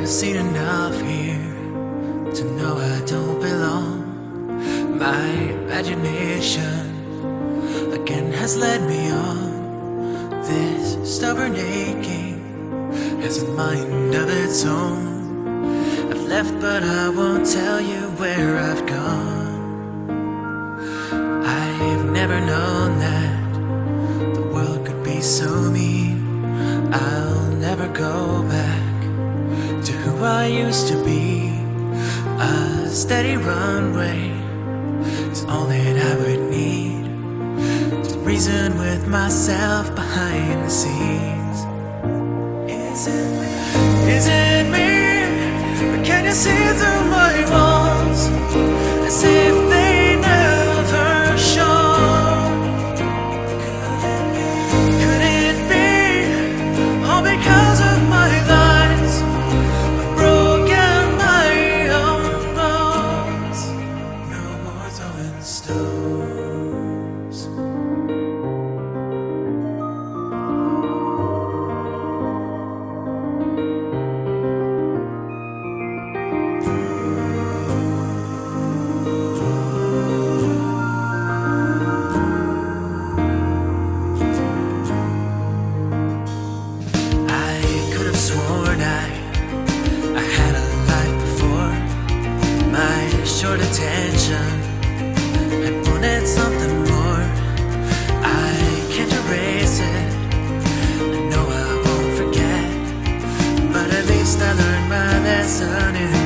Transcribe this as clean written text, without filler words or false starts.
seen enough here to know I don't belong. My imagination again has led me on. This stubborn aching has a mind of its own. I've left but I won't tell you where I've gone. I've never known that the world could be so mean. I'll never go back to who I used to be. A steady runway is all that I would need to reason with myself behind the scenes. Is it me? Or can you see through my walls as if they never shone? Could it be all because of my lies? I've broken my own bones. No more throwing stones. Sworn I had a life before. My short attention had wanted something more. I can't erase it, I know I won't forget, but at least I learned my lesson.